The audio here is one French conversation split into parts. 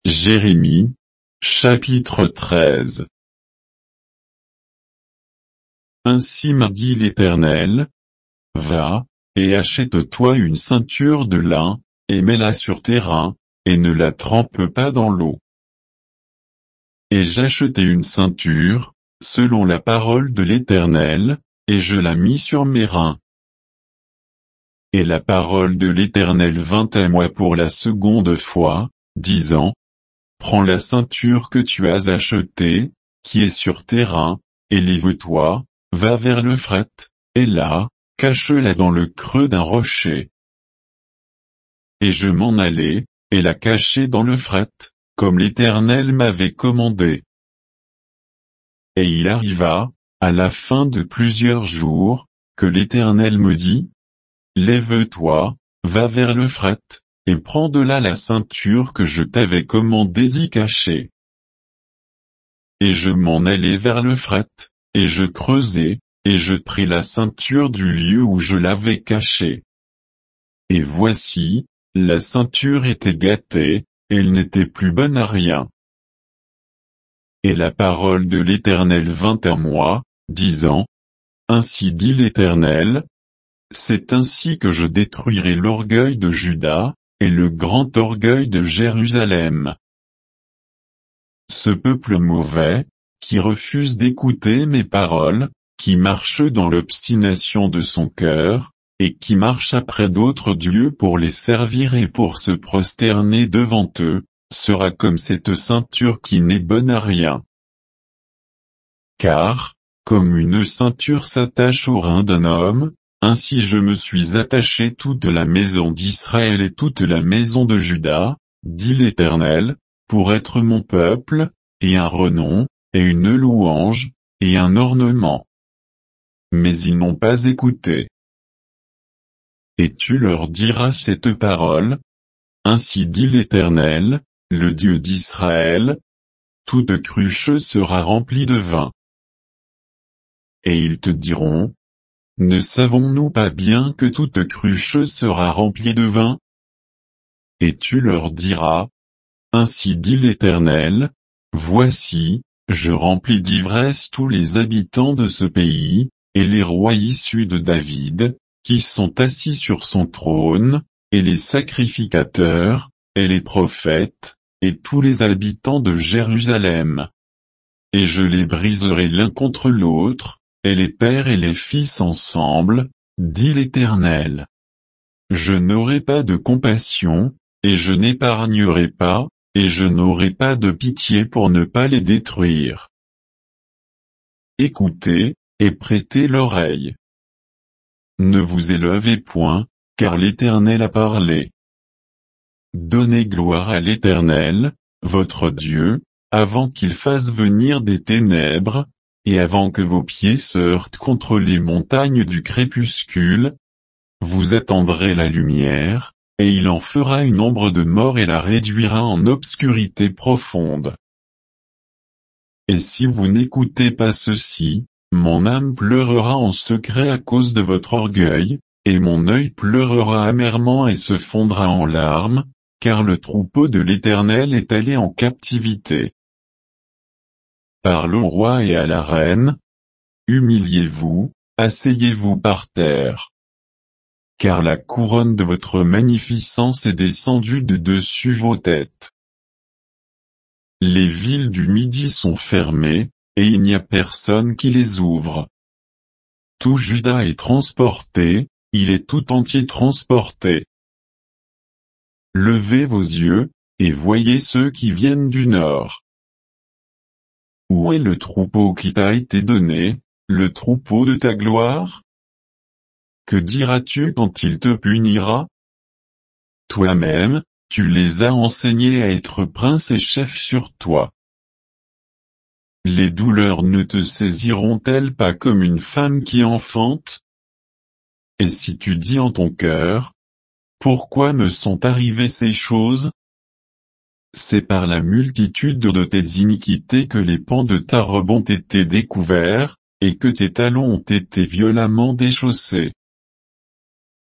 Jérémie, chapitre 13. Ainsi m'a dit l'Éternel, va, et achète-toi une ceinture de lin, et mets-la sur tes reins, et ne la trempe pas dans l'eau. Et j'achetai une ceinture, selon la parole de l'Éternel, et je la mis sur mes reins. Et la parole de l'Éternel vint à moi pour la seconde fois, disant, prends la ceinture que tu as achetée, qui est sur tes reins, et lève-toi, va vers l'Euphrate, et là, cache-la dans le creux d'un rocher. Et je m'en allai, et la cachai dans l'Euphrate, comme l'Éternel m'avait commandé. Et il arriva, à la fin de plusieurs jours, que l'Éternel me dit, lève-toi, va vers l'Euphrate, et prends de là la ceinture que je t'avais commandé d'y cacher. Et je m'en allai vers l'Euphrate, et je creusai, et je pris la ceinture du lieu où je l'avais cachée. Et voici, la ceinture était gâtée, elle n'était plus bonne à rien. Et la parole de l'Éternel vint à moi, disant, ainsi dit l'Éternel, c'est ainsi que je détruirai l'orgueil de Juda, et le grand orgueil de Jérusalem. Ce peuple mauvais, qui refuse d'écouter mes paroles, qui marche dans l'obstination de son cœur, et qui marche après d'autres dieux pour les servir et pour se prosterner devant eux, sera comme cette ceinture qui n'est bonne à rien. Car, comme une ceinture s'attache au rein d'un homme, ainsi je me suis attaché toute la maison d'Israël et toute la maison de Juda, dit l'Éternel, pour être mon peuple, et un renom, et une louange, et un ornement. Mais ils n'ont pas écouté. Et tu leur diras cette parole, ainsi dit l'Éternel, le Dieu d'Israël, toute cruche sera remplie de vin. Et ils te diront, ne savons-nous pas bien que toute cruche sera remplie de vin? Et tu leur diras, ainsi dit l'Éternel, voici, je remplis d'ivresse tous les habitants de ce pays, et les rois issus de David, qui sont assis sur son trône, et les sacrificateurs, et les prophètes, et tous les habitants de Jérusalem. Et je les briserai l'un contre l'autre, et les pères et les fils ensemble, dit l'Éternel. Je n'aurai pas de compassion, et je n'épargnerai pas, et je n'aurai pas de pitié pour ne pas les détruire. Écoutez, et prêtez l'oreille. Ne vous élevez point, car l'Éternel a parlé. Donnez gloire à l'Éternel, votre Dieu, avant qu'il fasse venir des ténèbres, et avant que vos pieds se heurtent contre les montagnes du crépuscule. Vous attendrez la lumière, et il en fera une ombre de mort et la réduira en obscurité profonde. Et si vous n'écoutez pas ceci, mon âme pleurera en secret à cause de votre orgueil, et mon œil pleurera amèrement et se fondra en larmes, car le troupeau de l'Éternel est allé en captivité. Parle au roi et à la reine. Humiliez-vous, asseyez-vous par terre. Car la couronne de votre magnificence est descendue de dessus vos têtes. Les villes du Midi sont fermées, et il n'y a personne qui les ouvre. Tout Juda est transporté, il est tout entier transporté. Levez vos yeux, et voyez ceux qui viennent du nord. Où est le troupeau qui t'a été donné, le troupeau de ta gloire? Que diras-tu quand il te punira? Toi-même, tu les as enseignés à être princes et chefs sur toi. Les douleurs ne te saisiront-elles pas comme une femme qui enfante? Et si tu dis en ton cœur, pourquoi me sont arrivées ces choses? C'est par la multitude de tes iniquités que les pans de ta robe ont été découverts, et que tes talons ont été violemment déchaussés.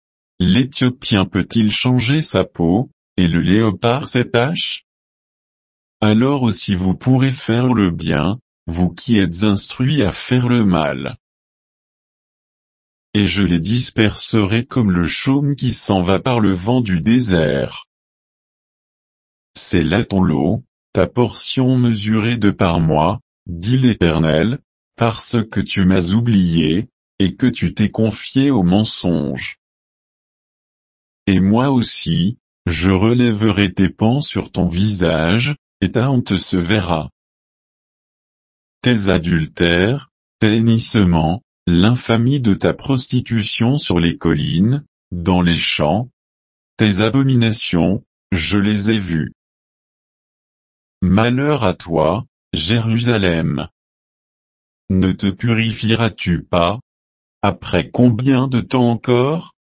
L'Éthiopien peut-il changer sa peau, et le léopard ses taches? alors aussi vous pourrez faire le bien, vous qui êtes instruits à faire le mal. Et je les disperserai comme le chaume qui s'en va par le vent du désert. C'est là ton lot, ta portion mesurée de par moi, dit l'Éternel, parce que tu m'as oublié, et que tu t'es confié au mensonge. Et moi aussi, je relèverai tes pans sur ton visage, et ta honte se verra. Tes adultères, tes hennissements, l'infamie de ta prostitution sur les collines, dans les champs, tes abominations, je les ai vues. Malheur à toi, Jérusalem! Ne te purifieras-tu pas? Après combien de temps encore?